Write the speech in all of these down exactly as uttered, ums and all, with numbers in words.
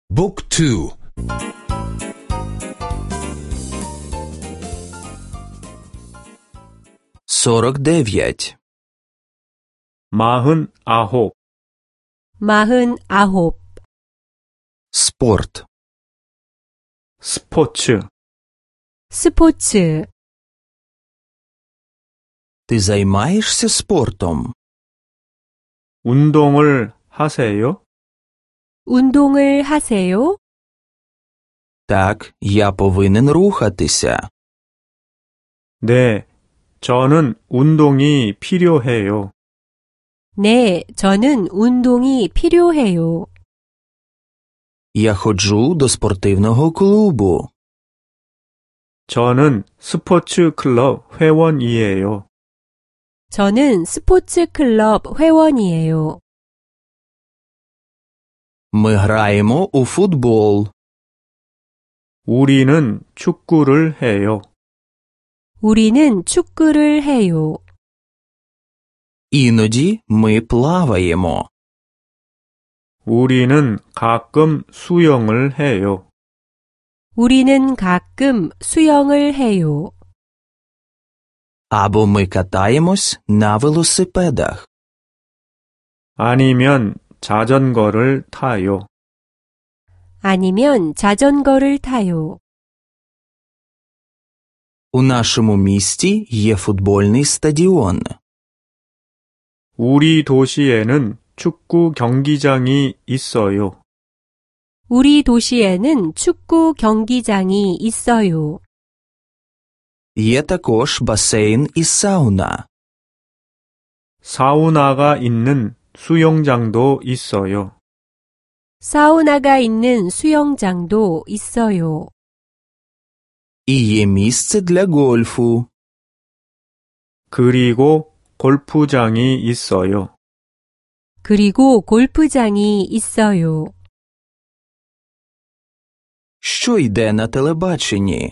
Book two. сорок дев'ять. 마흔 아홉. 마흔 아홉. 스포츠. 스포츠. 스포츠. Ти займаєшся спортом? 운동을 하세요? 운동을 하세요? Так, я повинен рухатися. 네, 저는 운동이 필요해요. 네, 저는 운동이 필요해요. Я ходжу до спортивного клубу. 저는 스포츠 클럽 회원이에요. 저는 스포츠 클럽 회원이에요. Ми граємо у футбол. 우리는 축구를 해요. 우리는 축구를 해요. Іноді ми плаваємо. 우리는 가끔 수영을 해요. 우리는 가끔 수영을 해요. Або ми катаємось на велосипедах. 아니면 자전거를 타요. 아니면 자전거를 타요. У нашому місті є футбольний стадіон. 우리 도시에는 축구 경기장이 있어요. 우리 도시에는 축구 경기장이 있어요. Є також басейн і сауна. 사우나가 있는 수영장도 있어요. 사우나가 있는 수영장도 있어요. І є місце для гольфу. 그리고 골프장이 있어요. 그리고 골프장이 있어요. Що йде на телебаченні?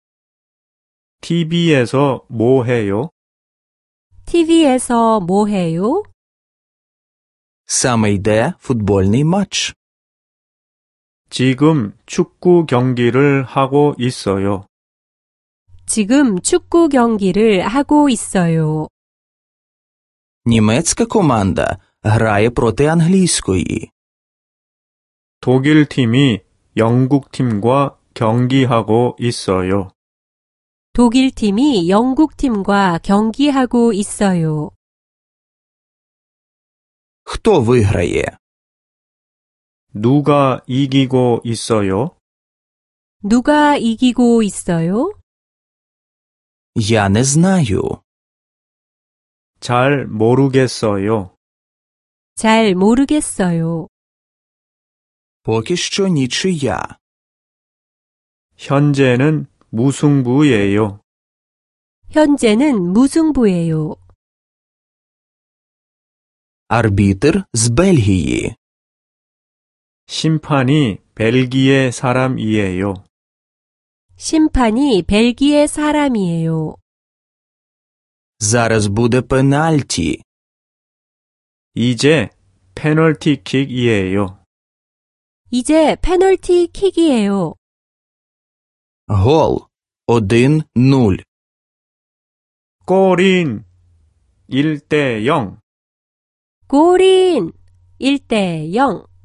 티비에서 뭐 해요? 티비에서 뭐 해요? Саме йде футбольний матч. 지금 축구 경기를 하고 있어요. 지금 축구 경기를 하고 있어요. Німецька команда грає проти англійської. 독일 팀이 영국 팀과 경기하고 있어요. 독일 팀이 영국 팀과 경기하고 있어요. Хто виграє? 누가 이기고 있어요? 누가 이기고 있어요? Я не знаю. 잘 모르겠어요. 잘 모르겠어요. Поки що нічия. 현재는 무승부예요. 현재는 무승부예요. Арбітр з Бельгії. 심판이 벨기에 사람이에요. 심판이 벨기에 사람이에요. Зараз буде пенальті. 이제 페널티킥이에요. 이제 페널티 킥이에요. Гол. один нуль. 골인 일 대 영. 골인 일 대 영.